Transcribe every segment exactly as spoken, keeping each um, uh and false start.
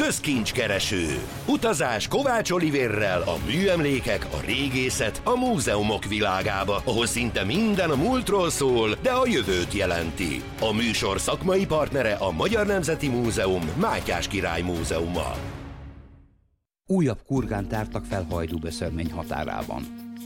Közkincskereső. Utazás Kovács Olivérrel a műemlékek, a régészet, a múzeumok világába, ahol szinte minden a múltról szól, de a jövőt jelenti. A műsor szakmai partnere a Magyar Nemzeti Múzeum, Mátyás Király Múzeuma. Újabb kurgánt tártak fel Hajdúböszörmény határában.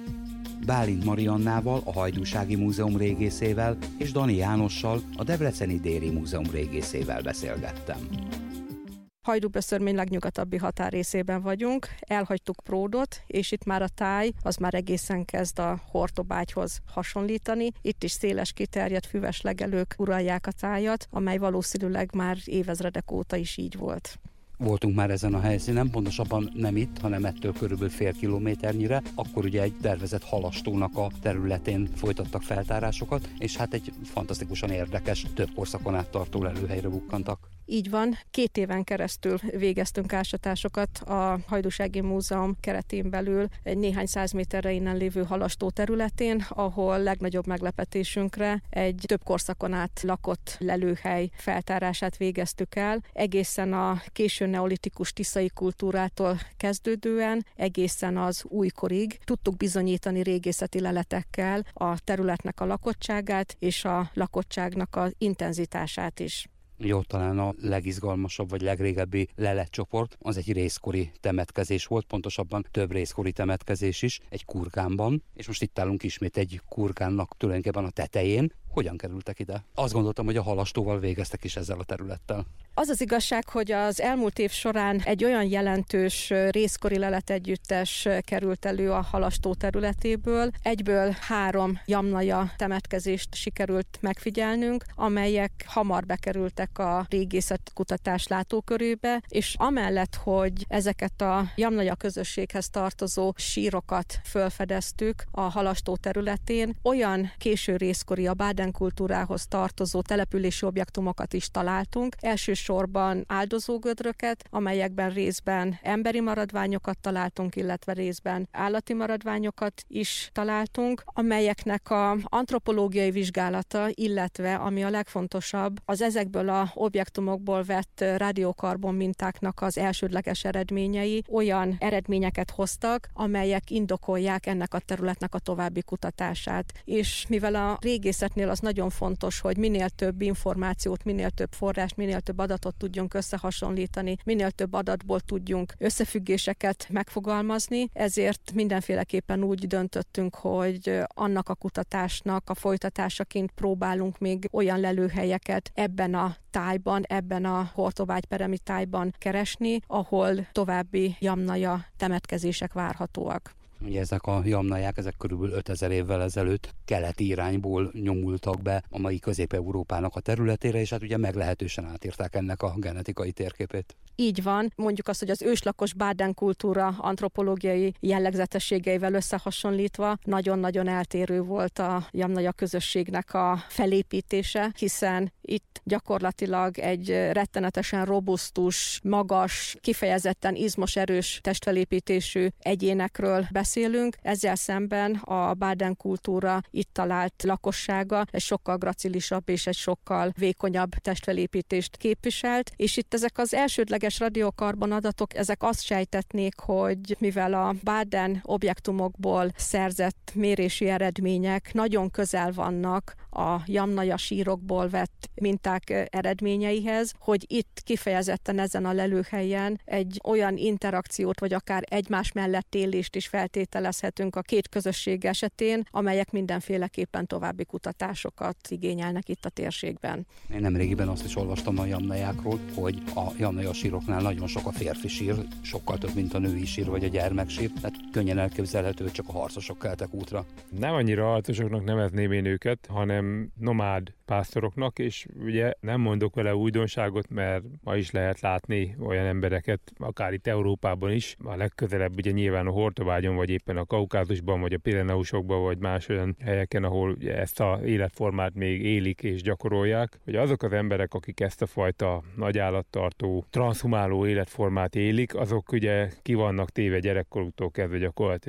Bálint Mariannával, a Hajdúsági Múzeum régészével és Dani Jánossal, a Debreceni Déri Múzeum régészével beszélgettem. Hajdúböszörmény legnyugatabbi határrészében vagyunk, elhagytuk Pródot, és itt már a táj, az már egészen kezd a Hortobágyhoz hasonlítani. Itt is széles kiterjedt füves legelők uralják a tájat, amely valószínűleg már évezredek óta is így volt. Voltunk már ezen a helyszínen, pontosabban nem itt, hanem ettől körülbelül fél kilométernyire. Akkor ugye egy tervezett halastónak a területén folytattak feltárásokat, és hát egy fantasztikusan érdekes, több korszakon át tartó lelőhelyre bukkantak. Így van, két éven keresztül végeztünk ásatásokat a Hajdúsági Múzeum keretén belül egy néhány száz méterre innen lévő halastó területén, ahol legnagyobb meglepetésünkre egy több korszakon át lakott lelőhely feltárását végeztük el, egészen a késő neolitikus tiszai kultúrától kezdődően, egészen az újkorig tudtuk bizonyítani régészeti leletekkel a területnek a lakottságát és a lakottságnak az intenzitását is. Jó, talán a legizgalmasabb vagy legrégebbi leletcsoport az egy részkori temetkezés volt, pontosabban több részkori temetkezés is, egy kurgánban, és most itt állunk ismét egy kurgánnak tulajdonképpen a tetején. Hogyan kerültek ide? Azt gondoltam, hogy a halastóval végeztek is ezzel a területtel. Az az igazság, hogy az elmúlt év során egy olyan jelentős részkori leletegyüttes került elő a halastó területéből. Egyből három jamnaja temetkezést sikerült megfigyelnünk, amelyek hamar bekerültek a régészetkutatás látókörébe, és amellett, hogy ezeket a jamnaja közösséghez tartozó sírokat felfedeztük a halastó területén, olyan késő részkori a Báden kultúrához tartozó települési objektumokat is találtunk. Elsősorban áldozógödröket, amelyekben részben emberi maradványokat találtunk, illetve részben állati maradványokat is találtunk, amelyeknek a antropológiai vizsgálata, illetve ami a legfontosabb, az ezekből a objektumokból vett rádiókarbon mintáknak az elsődleges eredményei olyan eredményeket hoztak, amelyek indokolják ennek a területnek a további kutatását. És mivel a régészetnél az nagyon fontos, hogy minél több információt, minél több forrást, minél több adatot tudjunk összehasonlítani, minél több adatból tudjunk összefüggéseket megfogalmazni, ezért mindenféleképpen úgy döntöttünk, hogy annak a kutatásnak a folytatásaként próbálunk még olyan lelőhelyeket ebben a tájban, ebben a Hortobágy-peremi tájban keresni, ahol további jamnaja temetkezések várhatóak. Ugye ezek a jamnaják, ezek körülbelül ötezer évvel ezelőtt keleti irányból nyomultak be a mai Közép-Európának a területére, és hát ugye meglehetősen átírták ennek a genetikai térképét. Így van, mondjuk azt, hogy az őslakos Báden kultúra antropológiai jellegzetességeivel összehasonlítva nagyon-nagyon eltérő volt a jamnaja közösségnek a felépítése, hiszen itt gyakorlatilag egy rettenetesen robusztus, magas, kifejezetten izmos, erős testfelépítésű egyénekről beszélünk. Ezzel szemben a Báden kultúra itt talált lakossága egy sokkal gracilisabb és egy sokkal vékonyabb testfelépítést képviselt, és itt ezek az elsődleges radiokarbon adatok, ezek azt sejtetnék, hogy mivel a Báden objektumokból szerzett mérési eredmények nagyon közel vannak a jamnaja sírokból vett minták eredményeihez, hogy itt kifejezetten ezen a lelőhelyen egy olyan interakciót, vagy akár egymás mellett élést is feltételezhetünk a két közösség esetén, amelyek mindenféleképpen további kutatásokat igényelnek itt a térségben. Én nemrégiben azt is olvastam a jamnajákról, hogy a jamnaja síroknál nagyon sok a férfi sír, sokkal több, mint a női sír vagy a gyermeksír, tehát könnyen elképzelhető, hogy csak a harcosok keltek útra. Nem annyira harcosoknak nevezném én őket, hanem nomád pásztoroknak, és ugye nem mondok vele újdonságot, mert ma is lehet látni olyan embereket, akár itt Európában is, a legközelebb ugye nyilván a Hortobágyon, vagy éppen a Kaukázusban, vagy a Pireneusokban, vagy más olyan helyeken, ahol ugye ezt a életformát még élik és gyakorolják, hogy azok az emberek, akik ezt a fajta nagy állattartó, transzhumáló életformát élik, azok ugye ki vannak téve gyerekkoruktól kezdve gyakorlatilag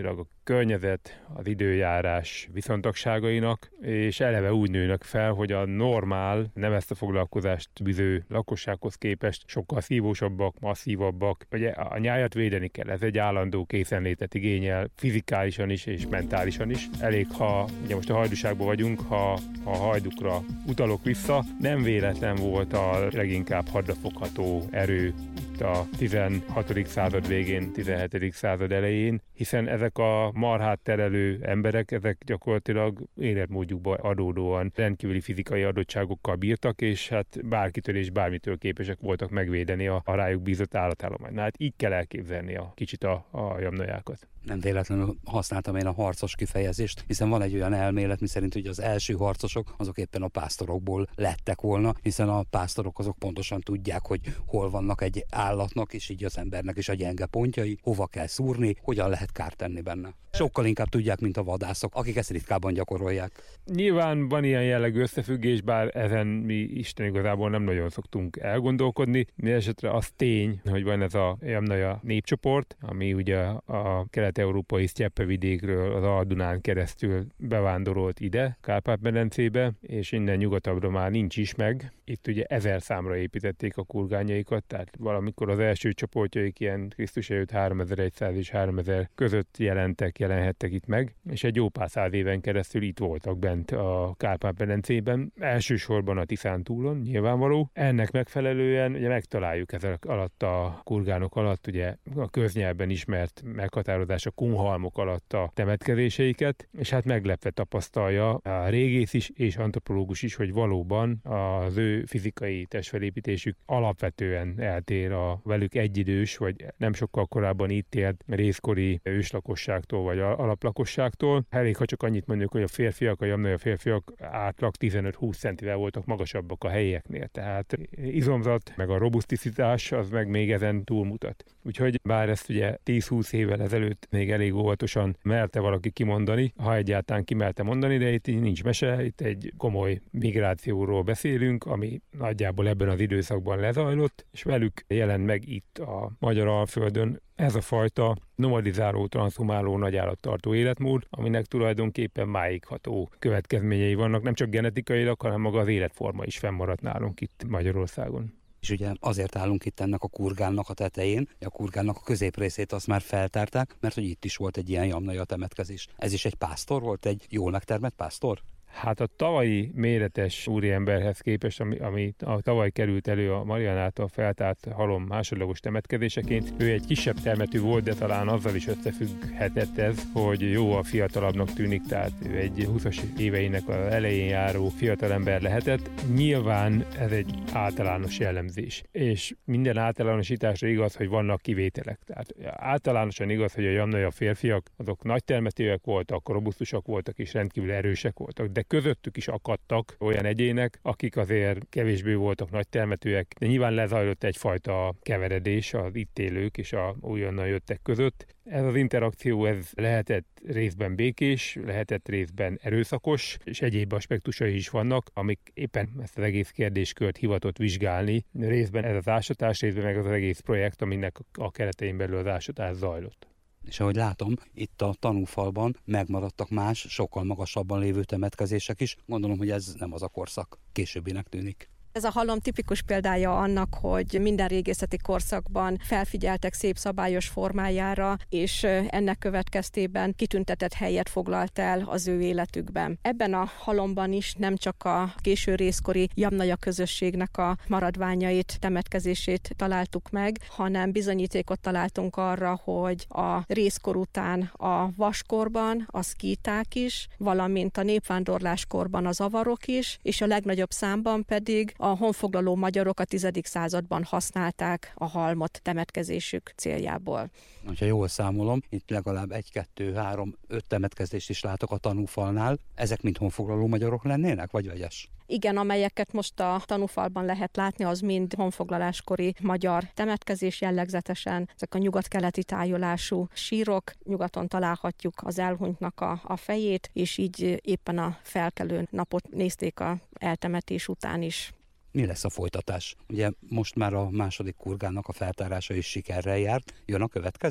környezet, az időjárás viszontagságainak, és eleve úgy nőnek fel, hogy a normál, nem ezt a foglalkozást biző lakossághoz képest sokkal szívósabbak, masszívabbak. Ugye a nyájat védeni kell, ez egy állandó készenlétet igényel, fizikálisan is és mentálisan is. Elég, ha ugye most a Hajdúságban vagyunk, ha a Hajdukra utalok vissza, nem véletlen volt a leginkább hadrafogható erő itt a tizenhatodik század végén, tizenhetedik század elején, hiszen ezek a marhát terelő emberek, ezek gyakorlatilag életmódjukban adódóan rendkívüli fizikai adottságokkal bírtak, és hát bárkitől és bármitől képesek voltak megvédeni a, a rájuk bízott állatállományt. Na hát így kell elképzelni a kicsit a, a jamnajákat. Nem véletlenül használtam én a harcos kifejezést, hiszen van egy olyan elmélet, miszerint hogy az első harcosok azok éppen a pásztorokból lettek volna, hiszen a pásztorok azok pontosan tudják, hogy hol vannak egy állatnak, és így az embernek is a gyenge pontjai, hova kell szúrni, hogyan lehet kárt tenni benne. Sokkal inkább tudják, mint a vadászok, akik ezt ritkábban gyakorolják. Nyilván van ilyen jellegű összefüggés, bár ezen mi Isten igazából nem nagyon szoktunk elgondolkodni. Mindenesetre az tény, hogy van ez a jamnaja népcsoport, ami ugye a kelet-európai sztyepevidékről az Al-Dunán keresztül bevándorolt ide, Kárpát-medencébe, és innen nyugatabbra már nincs is meg. Itt ugye ezer számra építették a kurgányaikat, tehát valamikor az első csoportjaik ilyen Krisztus előtt háromezer-száz és háromezer között jelentek, jelenhettek itt meg, és egy jó pár száz éven keresztül itt voltak bent a Kárpát-medencében, elsősorban a Tiszántúlon, nyilvánvaló. Ennek megfelelően ugye megtaláljuk ezek alatt a kurgánok alatt, ugye a köznyelben ismert meghatározás a kunhalmok alatt a temetkezéseiket, és hát meglepve tapasztalja a régész is és antropológus is, hogy valóban az ő fizikai testfelépítésük alapvetően eltér a velük egyidős, vagy nem sokkal korábban itt élt részkori őslakosságtól, vagy alaplakosságtól. Elég, ha csak annyit mondjuk, hogy a férfiak, a jamnaja férfiak átlag tizenöt-húsz centivel voltak magasabbak a helyieknél, tehát izomzat, meg a robuszticitás az meg még ezen túlmutat. Úgyhogy bár ezt ugye tíz-húsz évvel ezelőtt még elég óvatosan merte valaki kimondani, ha egyáltalán kimerte mondani, de itt nincs mese, itt egy komoly migrációról beszélünk, ami nagyjából ebben az időszakban lezajlott, és velük jelent meg itt a Magyar Alföldön ez a fajta nomadizáló, transzhumáló, nagyállattartó életmód, aminek tulajdonképpen máigható következményei vannak, nem csak genetikailag, hanem maga az életforma is fennmaradt nálunk itt Magyarországon. És ugye azért állunk itt ennek a kurgánnak a tetején, a kurgánnak a középrészét azt már feltárták, mert hogy itt is volt egy ilyen jamnaja temetkezés. Ez is egy pásztor volt, egy jól megtermett pásztor? Hát a tavalyi méretes úriemberhez képest, ami, ami a tavaly került elő a Marian által feltárt halom másodlagos temetkezéseként, ő egy kisebb termetű volt, de talán azzal is összefügghetett ez, hogy jó a fiatalabbnak tűnik, tehát ő egy húszas éveinek az elején járó fiatalember lehetett. Nyilván ez egy általános jellemzés, és minden általánosításra igaz, hogy vannak kivételek. Tehát általánosan igaz, hogy a jamnaja férfiak azok nagy termetőek voltak, robusztusak voltak és rendkívül erősek voltak, de közöttük is akadtak olyan egyének, akik azért kevésbé voltak nagy termetőek, de nyilván lezajlott egyfajta keveredés az itt élők és a újonnan jöttek között. Ez az interakció, ez lehetett részben békés, lehetett részben erőszakos, és egyéb aspektusai is vannak, amik éppen ezt az egész kérdéskört hivatott vizsgálni. Részben ez az ásatás, részben meg az egész projekt, aminek a keretein belül az ásatás zajlott. És ahogy látom, itt a tanúfalban megmaradtak más, sokkal magasabban lévő temetkezések is. Gondolom, hogy ez nem az a korszak. Későbbinek tűnik. Ez a halom tipikus példája annak, hogy minden régészeti korszakban felfigyeltek szép szabályos formájára, és ennek következtében kitüntetett helyet foglalt el az ő életükben. Ebben a halomban is nem csak a késő részkori jamnaja közösségnek a maradványait, temetkezését találtuk meg, hanem bizonyítékot találtunk arra, hogy a részkor után a vaskorban a szkíták is, valamint a népvándorláskorban az avarok is, és a legnagyobb számban pedig a honfoglaló magyarok a tizedik században használták a halmot temetkezésük céljából. Ha jól számolom, itt legalább egy, kettő, három, öt temetkezést is látok a tanúfalnál. Ezek mind honfoglaló magyarok lennének, vagy vegyes? Igen, amelyeket most a tanúfalban lehet látni, az mind honfoglaláskori magyar temetkezés jellegzetesen. Ezek a nyugat-keleti tájolású sírok, nyugaton találhatjuk az elhunytnak a, a fejét, és így éppen a felkelő napot nézték a eltemetés után is. Mi lesz a folytatás? Ugye most már a második kurgánnak a feltárása is sikerrel járt. Jön a következő?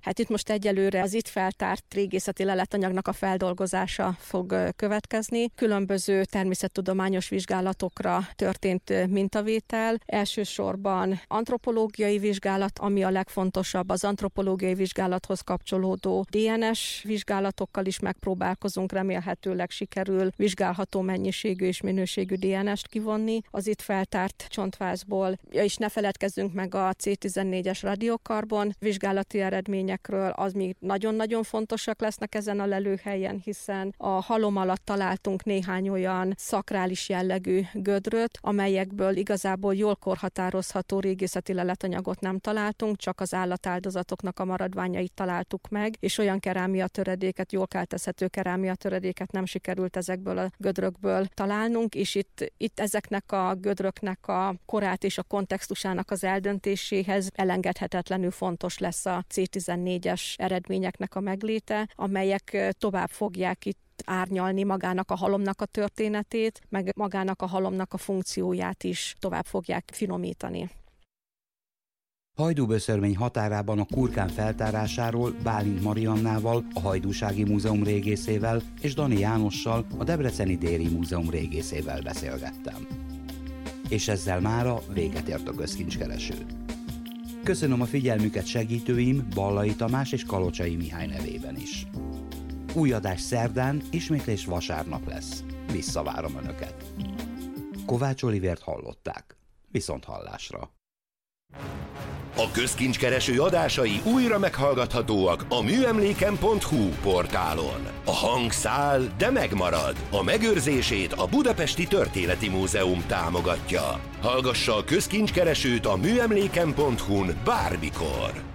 Hát itt most egyelőre az itt feltárt régészeti leletanyagnak a feldolgozása fog következni. Különböző természettudományos vizsgálatokra történt mintavétel. Elsősorban antropológiai vizsgálat, ami a legfontosabb, az antropológiai vizsgálathoz kapcsolódó dé en es vizsgálatokkal is megpróbálkozunk, remélhetőleg sikerül vizsgálható mennyiségű és minőségű dé en est kivonni az itt feltárt csontvázból. Ja, és ne feledkezzünk meg a cé tizennégyes radiokarbon vizsgálati eredményekről, az még nagyon-nagyon fontosak lesznek ezen a lelőhelyen, hiszen a halom alatt találtunk néhány olyan szakrális jellegű gödröt, amelyekből igazából jól korhatározható régészeti leletanyagot nem találtunk, csak az állatáldozatoknak a maradványait találtuk meg, és olyan kerámia töredéket, jól keltezhető kerámia töredéket nem sikerült ezekből a gödrökből találnunk, és itt, itt ezeknek a gödröknek a korát és a kontextusának az eldöntéséhez elengedhetetlenül fontos lesz a cé tizennégyes eredményeknek a megléte, amelyek tovább fogják itt árnyalni magának a halomnak a történetét, meg magának a halomnak a funkcióját is tovább fogják finomítani. Hajdúböszörmény határában a kurkán feltárásáról Bálint Mariannával, a Hajdúsági Múzeum régészével és Dani Jánossal, a Debreceni Déri Múzeum régészével beszélgettem. És ezzel mára véget ért a közkincskereső. Köszönöm a figyelmüket segítőim, Ballai Tamás és Kalocsai Mihály nevében is. Új adás szerdán, ismétlés vasárnap lesz. Visszavárom Önöket. Kovács Olivért hallották. Viszont hallásra. A közkincskereső adásai újra meghallgathatóak a műemléken pont hú portálon. A hang száll, de megmarad. A megőrzését a Budapesti Történeti Múzeum támogatja. Hallgassa a közkincskeresőt a műemléken pont hú-n bármikor.